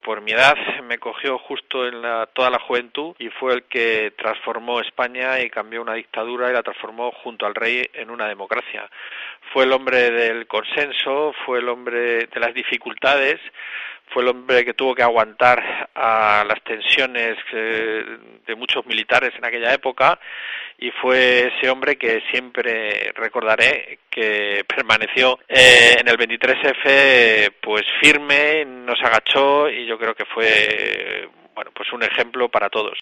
por mi edad me cogió justo en toda la juventud y fue el que transformó España y cambió una dictadura y la transformó junto al rey en una democracia. Fue el hombre del consenso, fue el hombre de las dificultades, fue el hombre que tuvo que aguantar a las tensiones de muchos militares en aquella época y fue ese hombre que siempre recordaré, que permaneció en el 23F pues firme, no se agachó y yo creo que fue pues un ejemplo para todos.